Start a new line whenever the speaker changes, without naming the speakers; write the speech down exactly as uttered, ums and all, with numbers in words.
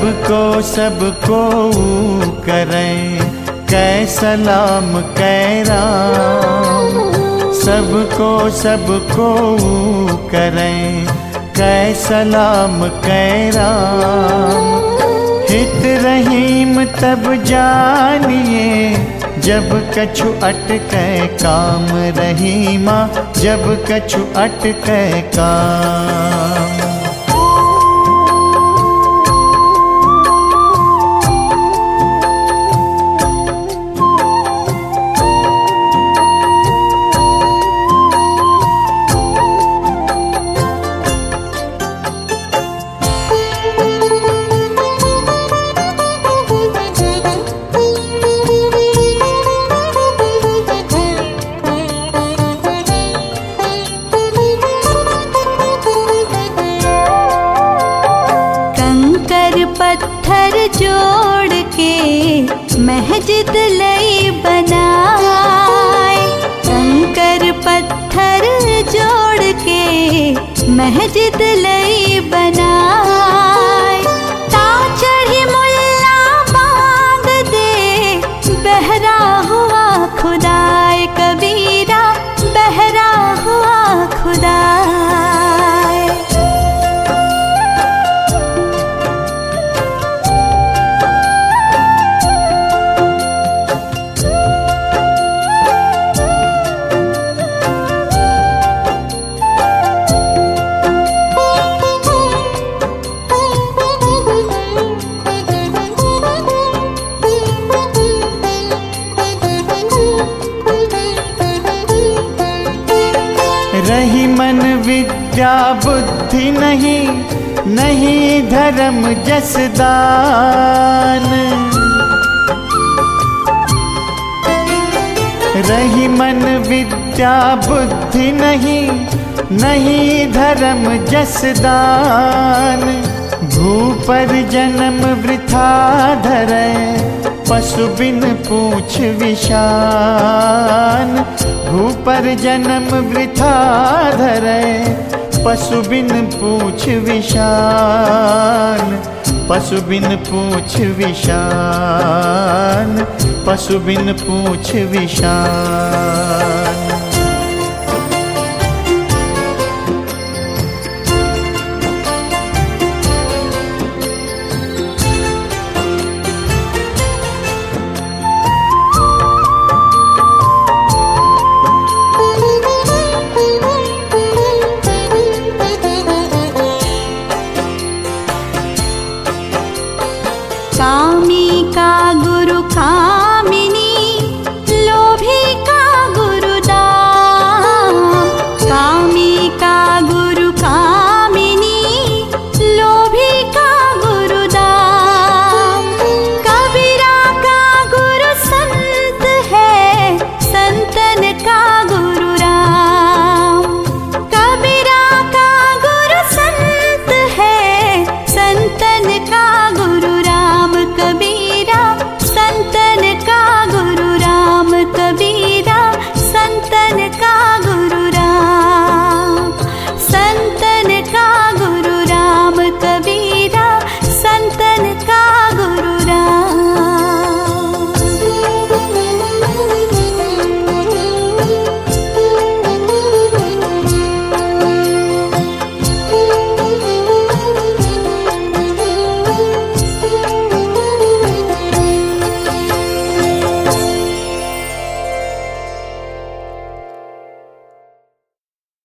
सबको सबको करें कै सलाम कै राम। सबको सबको करें कै सलाम कै राम। हित रहीम तब जानिए जब कछु अटकै काम रहीमा, जब कछु अटकै काम।
पत्थर जोड़ के महजिद लई बनाए। कंकर पत्थर जोड़ के महजिद लई बनाए। ता चढ़ी मुल्ला मांग दे बहरा हुआ खुदाए। कबीरा बहरा हुआ खुदाए।
रही मन विद्या बुद्धि नहीं, नहीं धर्म जस दान। रही मन विद्या बुद्धि नहीं, नहीं धर्म जस दान। भू पर जन्म वृथा धरै पशु बिन पूछ विशान। भू पर जन्म वृथा धरै पशु बिन पूछ विशान। पशु बिन पूछ विशान, पशु बिन पूछ विशान।